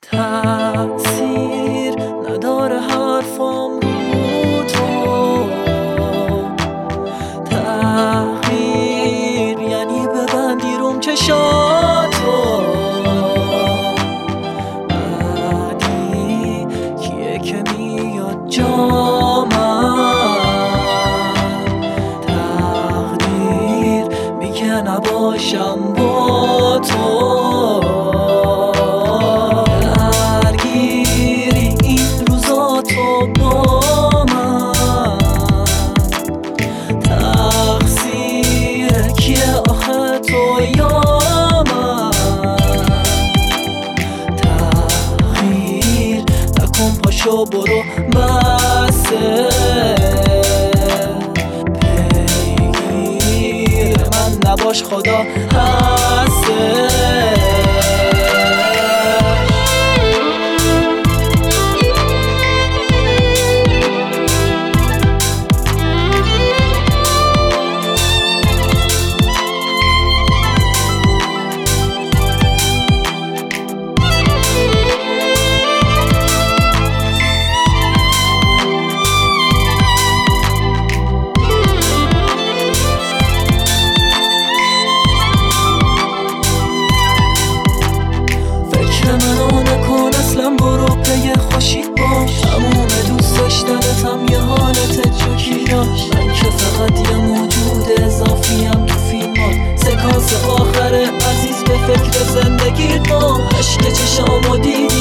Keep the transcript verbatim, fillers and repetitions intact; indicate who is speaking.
Speaker 1: تأثیر نداره حرفام رو تو، تغییر یعنی ببندی روم چشاتو. بعدی کیه که میاد جا من؟ تقدیر میگه نباشم با تو. با من تقصیر کیه آخه تو یا من؟ تغییر نکن پاشو برو بسه، پیگیر من نباش خدا هسته. برو پی خوشید باش، تموم دوست داشتنتم یه حالت جوکی داشت. من که فقط یه موجود اضافیم تو فیلمات، سکانس آخر عزیز به فکر زندگی با عشق چشامو دید